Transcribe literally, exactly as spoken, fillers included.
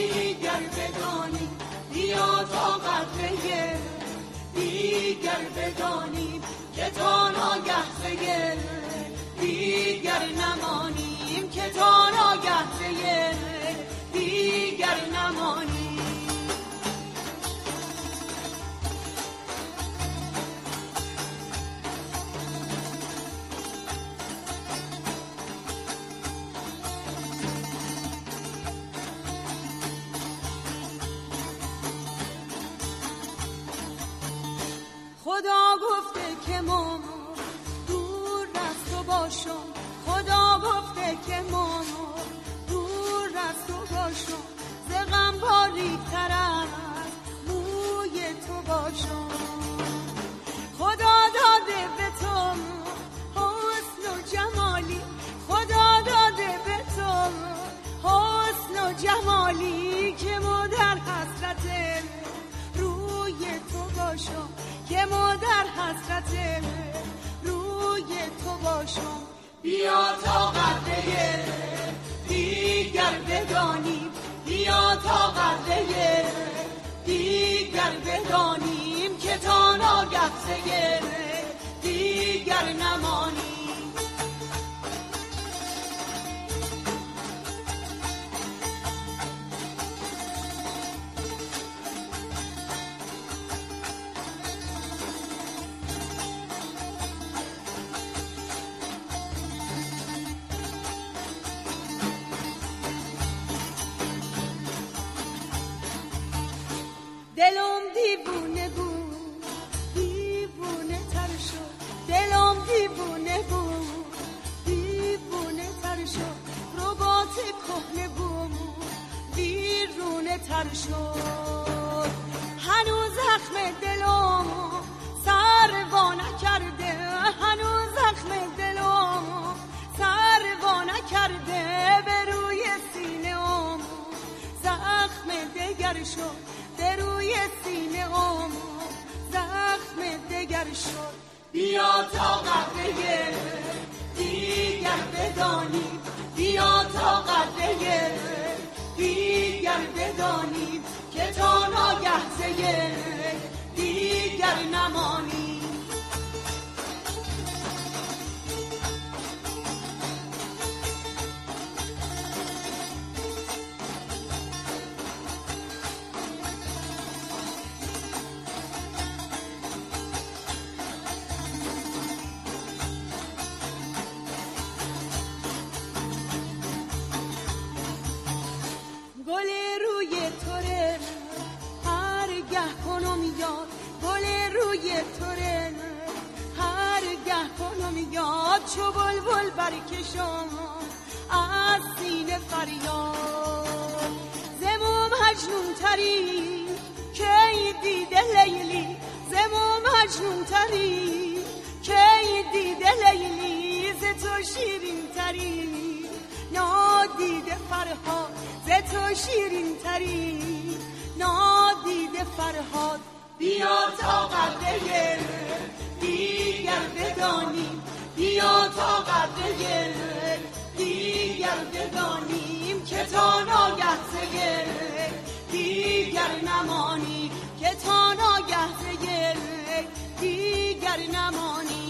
دیگر بدانیم بیا تا قطره دیگر بدانیم که تا ناگه زیر دیگر نمانیم که تا ناگه زیر دیگر نمانیم. خدا گفته که ما دور از تو باشم، خدا گفته که ما دور از تو باشم، ز غم باریک‌تر از موی تو باشم. خدا داده به تو حسن و جمالی، خدا داده به تو حسن و جمالی که ما در حسرت روی تو باشم، که ما در حسرت روی تو باشم. بیا تا قطره دیگر بدانیم بیا تا قطره دیگر بدانیم که تا ناگه زیر دیگر نمانیم. دلم دیوونه بود دیوونه تر شد، دلم دیوونه بود دیوونه تر شد، رباط کهنه بود بیرونه تر شد. هنوز زخم دلم سر وا نکرده، هنوز زخم دلم سر وا نکرده، به روی سینه‌ام زخم دگر شد، به روی سینه ام زخم دگر شد. بیا تا قطره دیگر بدانیم بیا تا قطره دیگر بدانیم که تا ناگه زیر دیگر نمانیم. گل روی توره هر گه کنم یاد، گل روی توره هر گه کنم یاد، چو بلبل برکشم از سینه فریاد. زمو مجنون تری کی دیده لیلی، زمو مجنون تری کی دیده لیلی، ز تو شیرین تری نادیده فرهاد، ز تو شیرین تری نادیده فرهاد. بیا تا قطره دیگر بدانیم بیا تا قطره دیگر بدانیم که تا ناگه زیر دیگر نمانیم، که تا ناگه زیر دیگر نمانیم.